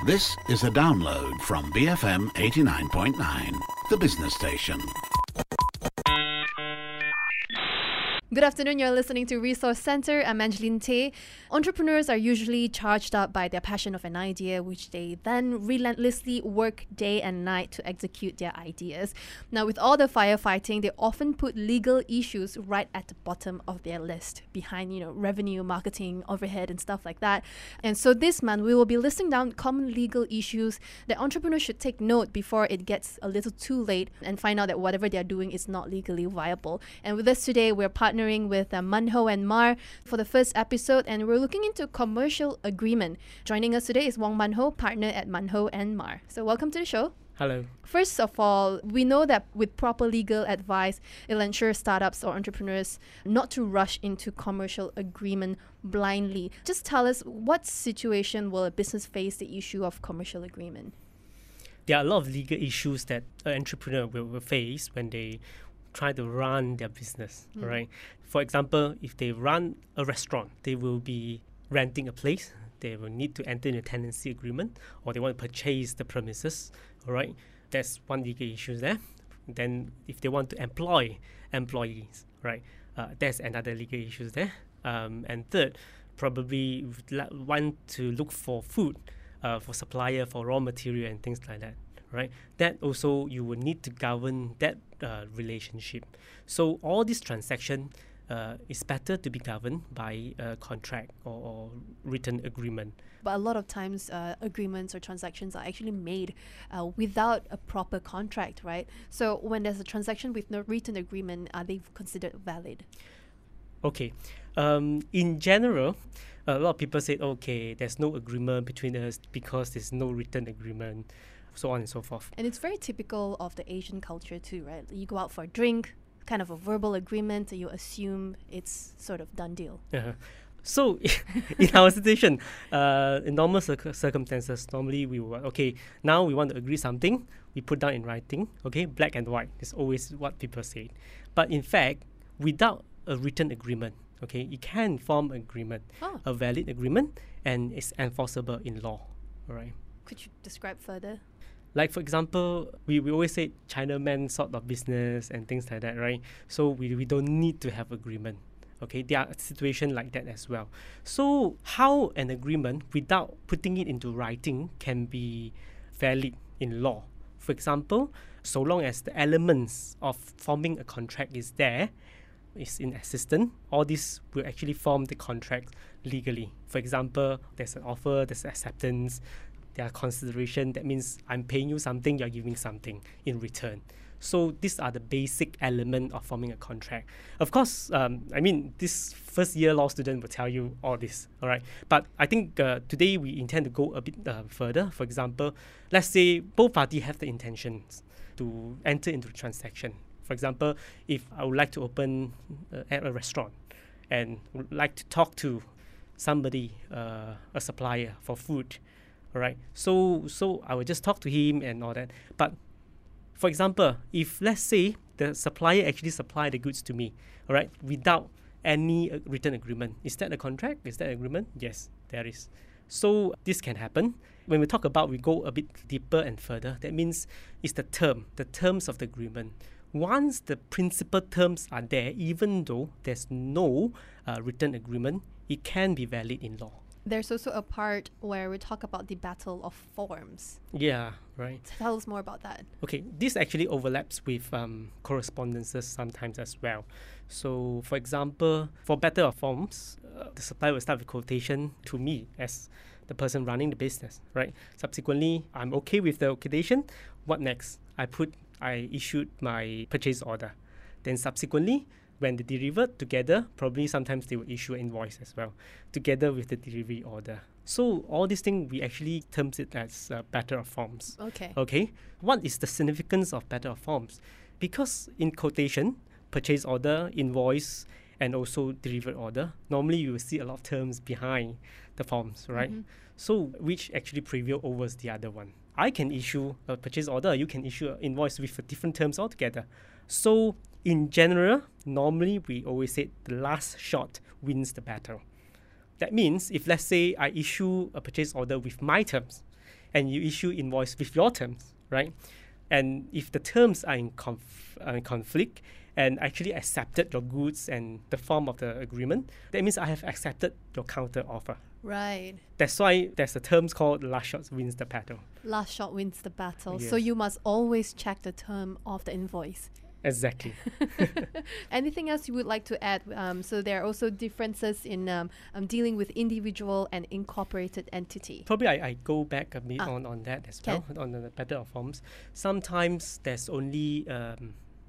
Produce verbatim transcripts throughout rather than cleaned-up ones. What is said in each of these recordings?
This is a download from B F M eighty-nine point nine, the business station. Good afternoon, you're listening to Resource Centre. I'm Angeline Tay. Entrepreneurs are usually charged up by their passion of an idea, which they then relentlessly work day and night to execute their ideas. Now, with all the firefighting, they often put legal issues right at the bottom of their list, behind, you know, revenue, marketing, overhead, and stuff like that. And so this month, we will be listing down common legal issues that entrepreneurs should take note before it gets a little too late and find out that whatever they're doing is not legally viable. And with us today, we're partnering with uh, Mun Ho and Mar for the first episode, and we're looking into commercial agreement. Joining us today is Wong Mun Ho, partner at Mun Ho and Mar. So welcome to the show. Hello. First of all, we know that with proper legal advice, it'll ensure startups or entrepreneurs not to rush into commercial agreement blindly. Just tell us, what situation will a business face the issue of commercial agreement? There are a lot of legal issues that an entrepreneur will, will face when they try to run their business, mm. right? For example, if they run a restaurant, they will be renting a place. They will need to enter in a tenancy agreement, or they want to purchase the premises, all right? That's one legal issue there. Then if they want to employ employees, right? Uh, that's another legal issue there. Um, and third, probably want to look for food, uh, for supplier, for raw material and things like that. Right, that also you will need to govern that uh, relationship. So all this transaction uh, is better to be governed by a contract or, or written agreement. But a lot of times uh, agreements or transactions are actually made uh, without a proper contract, right? So when there's a transaction with no written agreement, are they considered valid? Okay, um, in general, a lot of people say, okay, there's no agreement between us because there's no written agreement, so on and so forth. And it's very typical of the Asian culture too, right? You go out for a drink, kind of a verbal agreement, you assume it's sort of done deal. Uh-huh. So in our situation, uh, in normal circ- circumstances, normally we will, okay, now we want to agree something, we put down in writing, okay, black and white is always what people say. But in fact, without a written agreement, okay, you can form an agreement, oh. a valid agreement, and it's enforceable in law, all right? Could you describe further? Like, for example, we, we always say Chinaman sort of business and things like that, right? So we, we don't need to have agreement. Okay, there are situations like that as well. So how an agreement without putting it into writing can be valid in law? For example, so long as the elements of forming a contract is there, is in existence, all this will actually form the contract legally. For example, there's an offer, there's acceptance, there are consideration. That means I'm paying you something, you're giving something in return. So these are the basic element of forming a contract. Of course, um, I mean, this first year law student will tell you all this, all right? But I think uh, today we intend to go a bit uh, further. For example, let's say both parties have the intentions to enter into the transaction. For example, if I would like to open uh, a restaurant and would like to talk to somebody, uh, a supplier for food, all right, so so I will just talk to him and all that. But for example, if let's say the supplier actually supply the goods to me, all right, without any uh, written agreement, is that a contract? Is that an agreement? Yes, there is. So this can happen. When we talk about, we go a bit deeper and further. That means it's the term, the terms of the agreement. Once the principal terms are there, even though there's no uh, written agreement, it can be valid in law. There's also a part where we talk about the battle of forms. Yeah, right. Tell us more about that. Okay, this actually overlaps with um, correspondences sometimes as well. So, for example, for battle of forms, uh, the supplier will start with quotation to me as the person running the business, right? Subsequently, I'm okay with the quotation. What next? I put, I issued my purchase order. Then subsequently, when they deliver together, probably sometimes they will issue an invoice as well, together with the delivery order. So all these things, we actually terms it as uh, battle of forms. Okay. Okay. What is the significance of battle of forms? Because in quotation, purchase order, invoice, and also delivery order, normally you will see a lot of terms behind the forms, right? Mm-hmm. So which actually prevail over the other one. I can issue a purchase order, you can issue an invoice with different terms altogether. So in general, normally we always say the last shot wins the battle. That means if let's say I issue a purchase order with my terms and you issue invoice with your terms, right? And if the terms are in conf- uh, conflict and actually accepted your goods and the form of the agreement, that means I have accepted your counter offer. Right. That's why there's a term called last shot wins the battle. Last shot wins the battle. Yes. So you must always check the term of the invoice. Exactly. Anything else you would like to add? Um, so there are also differences in um, um, dealing with individual and incorporated entity. Probably I, I go back a bit Ah. on, on that as Can. well, on the battle of forms. Sometimes there's only um,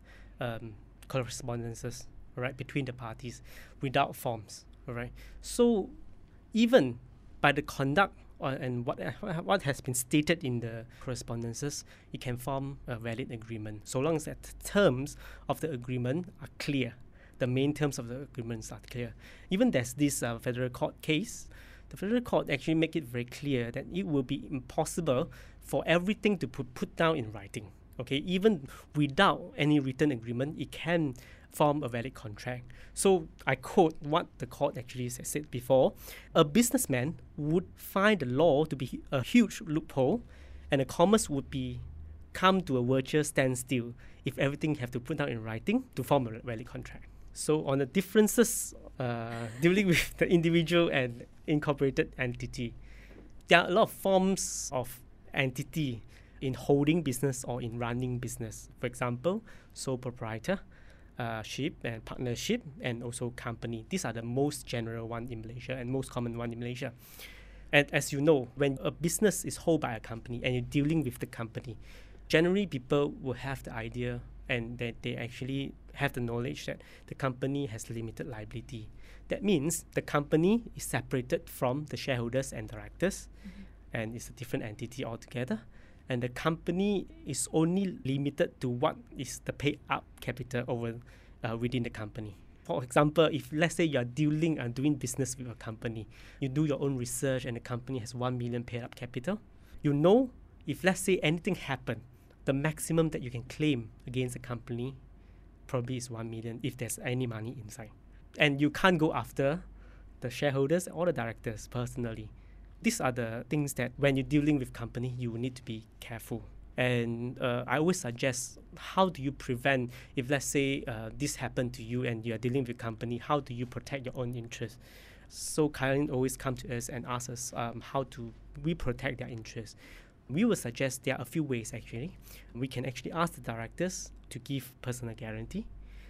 um, correspondences, all right, between the parties without forms, all right. So even by the conduct or, and what what has been stated in the correspondences, it can form a valid agreement, so long as the terms of the agreement are clear. The main terms of the agreements are clear. Even there's this uh, federal court case. The federal court actually make it very clear that it will be impossible for everything to put put down in writing. Okay, even without any written agreement, it can form a valid contract. So I quote what the court actually said before: a businessman would find the law to be a huge loophole, and the commerce would be come to a virtual standstill if everything have to put down in writing to form a valid contract. So on the differences uh, dealing with the individual and incorporated entity, there are a lot of forms of entity in holding business or in running business. For example, sole proprietor, uh, ship and partnership, and also company. These are the most general one in Malaysia and most common one in Malaysia. And as you know, when a business is held by a company and you're dealing with the company, generally people will have the idea and that they actually have the knowledge that the company has limited liability. That means the company is separated from the shareholders and directors, mm-hmm. and it's a different entity altogether. And the company is only limited to what is the paid up capital over uh, within the company. For example, if let's say you are dealing and doing business with a company, you do your own research and the company has one million paid up capital, you know if let's say anything happened, the maximum that you can claim against the company probably is one million if there's any money inside. And you can't go after the shareholders or the directors personally. These are the things that when you're dealing with company, you will need to be careful. And uh, I always suggest, how do you prevent if let's say uh, this happened to you and you are dealing with company, how do you protect your own interests? So clients always come to us and ask us um, how to we protect their interests. We will suggest there are a few ways actually. We can actually ask the directors to give personal guarantee.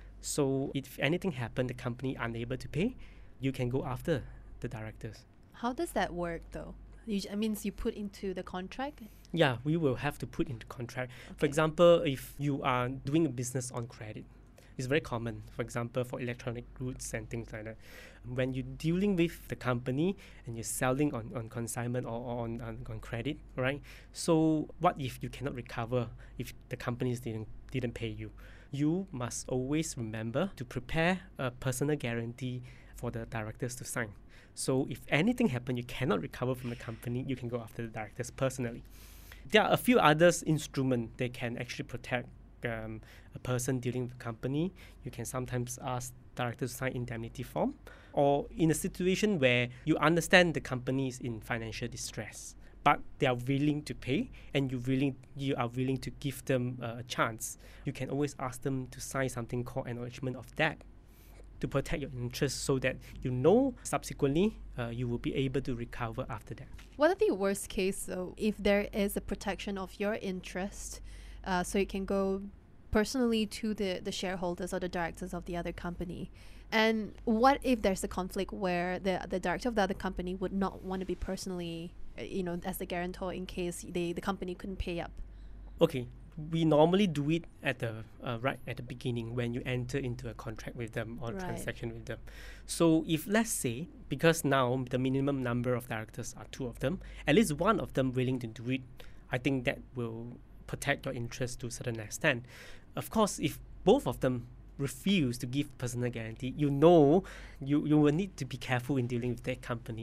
So if anything happened, the company unable to pay, you can go after the directors. How does that work though? You, it means you put into the contract? Yeah, we will have to put into contract. Okay. For example, if you are doing a business on credit, it's very common, for example, for electronic goods and things like that. When you're dealing with the company and you're selling on, on consignment or, or on, on, on credit, right? So what if you cannot recover if the companies didn't didn't pay you? You must always remember to prepare a personal guarantee for the directors to sign. So if anything happens, you cannot recover from the company, you can go after the directors personally. There are a few other instruments that can actually protect um, a person dealing with the company. You can sometimes ask directors to sign indemnity form, or in a situation where you understand the company is in financial distress, but they are willing to pay and you willing you are willing to give them uh, a chance, you can always ask them to sign something called acknowledgement of debt to protect your interests, so that you know subsequently uh, you will be able to recover after that. What are the worst case though, if there is a protection of your interest, uh, so it can go personally to the, the shareholders or the directors of the other company? And what if there's a conflict where the the director of the other company would not want to be personally, uh, you know, as the guarantor in case they the company couldn't pay up? Okay, we normally do it at the uh, right at the beginning when you enter into a contract with them or Right. transaction with them. So if let's say, because now the minimum number of directors are two of them, at least one of them willing to do it, I think that will protect your interest to a certain extent. Of course, if both of them refuse to give personal guarantee, you know you, you will need to be careful in dealing with that company.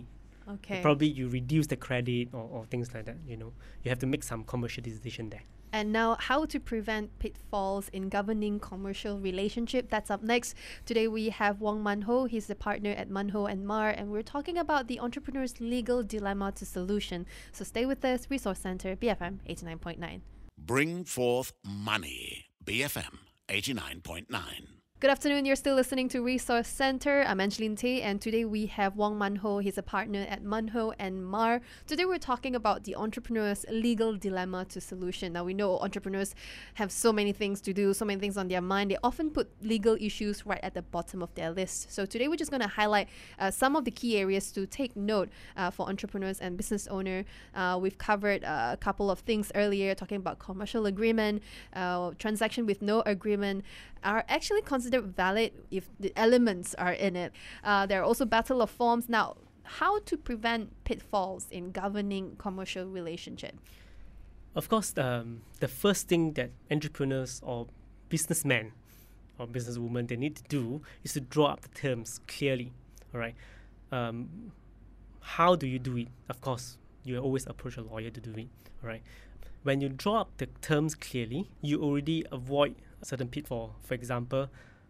Okay. Probably you reduce the credit or, or things like that, you know. You have to make some commercial decision there. And now, how to prevent pitfalls in governing commercial relationship. That's up next. Today we have Wong Man Ho. He's the partner at Man Ho and Mar, and we're talking about the entrepreneur's legal dilemma to solution. So stay with us. Resource Center, B F M eighty-nine point nine. Bring forth money. B F M eighty-nine point nine. Good afternoon. You're still listening to Resource Center. I'm Angeline Tay, and today we have Wong Man Ho. He's a partner at Man Ho and Mar. Today we're talking about the entrepreneur's legal dilemma to solution. Now, we know entrepreneurs have so many things to do, so many things on their mind. They often put legal issues right at the bottom of their list. So today we're just going to highlight uh, some of the key areas to take note uh, for entrepreneurs and business owner. Uh, we've covered uh, a couple of things earlier, talking about commercial agreement, uh, transaction with no agreement are actually considered valid if the elements are in it. Uh, there are also battle of forms. Now, how to prevent pitfalls in governing commercial relationship? Of course, um, the first thing that entrepreneurs or businessmen or businesswomen they need to do is to draw up the terms clearly. All right. Um, how do you do it? Of course, you always approach a lawyer to do it. All right. When you draw up the terms clearly, you already avoid a certain pitfall. For example,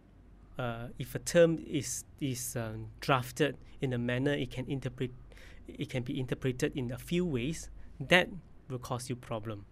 uh, if a term is is um, drafted in a manner it can interpret, it can be interpreted in a few ways, that will cause you problem.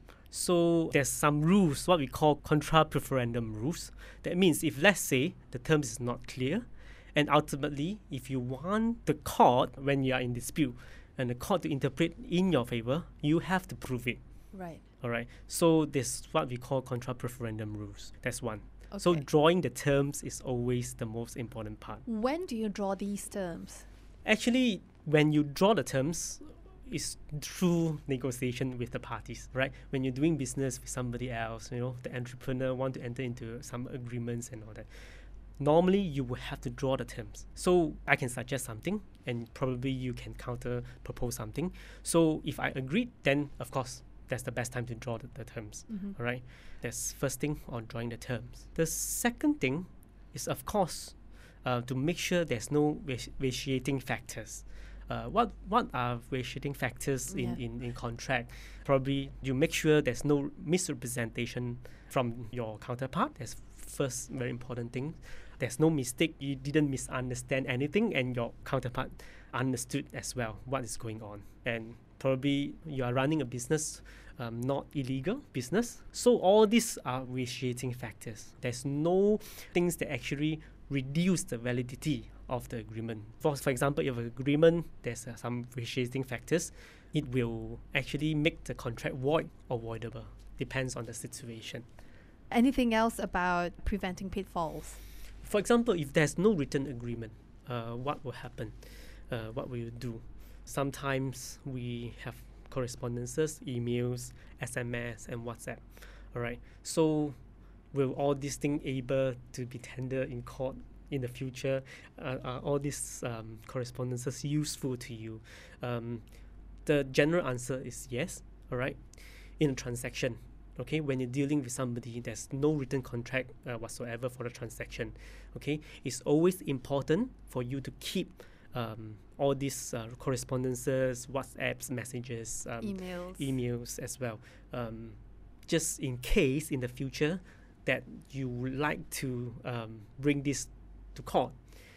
So there's some rules, what we call contra preferendum rules. That means if, let's say, the term is not clear, and ultimately if you want the court, when you are in dispute, and the court to interpret in your favor, you have to prove it. Right. All right. So this is what we call contra preferendum rules. That's one. Okay. So drawing the terms is always the most important part. When do you draw these terms? Actually, when you draw the terms, it's through negotiation with the parties, right? When you're doing business with somebody else, you know, the entrepreneur want to enter into some agreements and all that. Normally, you will have to draw the terms. So I can suggest something, and probably you can counter propose something. So if I agree, then of course, that's the best time to draw the, the terms. Mm-hmm. All right. That's first thing on drawing the terms. The second thing is, of course, uh, to make sure there's no vitiating factors. Uh, what what are vitiating factors in, Yeah. in, in contract? Probably you make sure there's no misrepresentation from your counterpart. That's first very important thing. There's no mistake. You didn't misunderstand anything, and your counterpart understood as well what is going on. And probably you are running a business, um, not illegal business. So all these are vitiating factors. There's no things that actually reduce the validity of the agreement. For, for example, if an agreement, there's uh, some vitiating factors, it will actually make the contract void or voidable. Depends on the situation. Anything else about preventing pitfalls? For example, if there's no written agreement, uh, what will happen? Uh, what will you do? Sometimes we have correspondences, emails, S M S, and WhatsApp. All right. So will all these things able to be tendered in court in the future? Uh, are all these um, correspondences useful to you? Um, the general answer is yes. All right. In a transaction, okay, when you're dealing with somebody, there's no written contract uh, whatsoever for the transaction. Okay, it's always important for you to keep um, all these uh, correspondences, WhatsApps, messages, um, Emails. emails as well. Um, just in case in the future that you would like to um, bring this to court,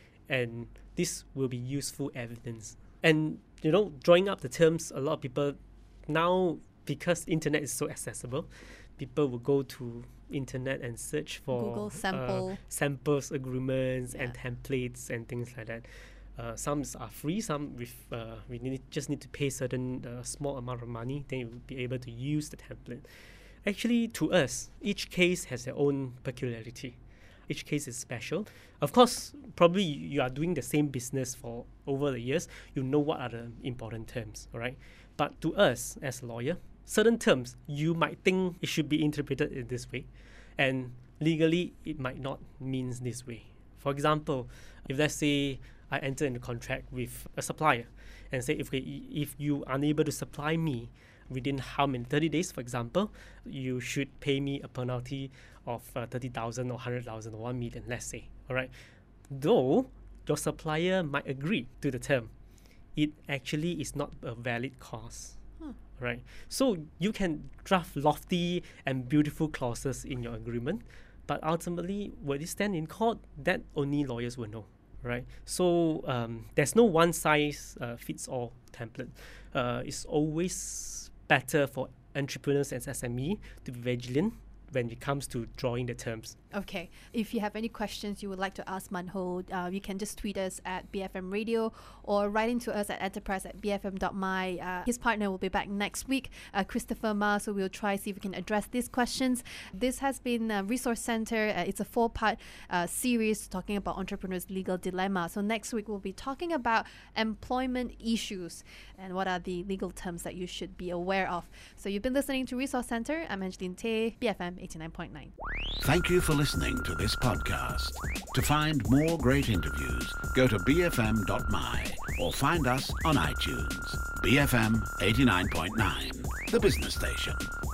and this will be useful evidence. And you know, drawing up the terms, a lot of people now, because internet is so accessible, people will go to internet and search for Google sample. uh, samples, agreements, Yeah. and templates and things like that. Uh, some are free, some with uh, we need just need to pay certain uh, small amount of money, then you will be able to use the template. Actually, to us, each case has their own peculiarity. Each case is special. Of course, probably you are doing the same business for over the years. You know what are the important terms, all right? But to us, as a lawyer, certain terms you might think it should be interpreted in this way, and legally it might not mean this way. For example, if let's say I enter into a contract with a supplier and say, if if you are unable to supply me within how many thirty days, for example, you should pay me a penalty of uh, thirty thousand or one hundred thousand or one million, let's say. All right. Though your supplier might agree to the term, it actually is not a valid cause. Hmm. Right? So you can draft lofty and beautiful clauses in your agreement, but ultimately, will it stand in court? That only lawyers will know. Right? So um, there's no one size uh, fits all template. Uh, it's always better for entrepreneurs and S M E to be vigilant when it comes to drawing the terms. Okay. If you have any questions you would like to ask Manho, uh, you can just tweet us at B F M Radio or write into us at enterprise at b f m dot m y. Uh, his partner will be back next week, uh, Christopher Ma, so we'll try see if we can address these questions. This has been uh, Resource Center. Uh, it's a four-part uh, series talking about entrepreneurs' legal dilemma. So next week we'll be talking about employment issues and what are the legal terms that you should be aware of. So you've been listening to Resource Center. I'm Angeline Tay, B F M eighty-nine point nine. Thank you for listening to this podcast. To find more great interviews, go to b f m dot m y or find us on iTunes. B F M eighty-nine point nine, the business station.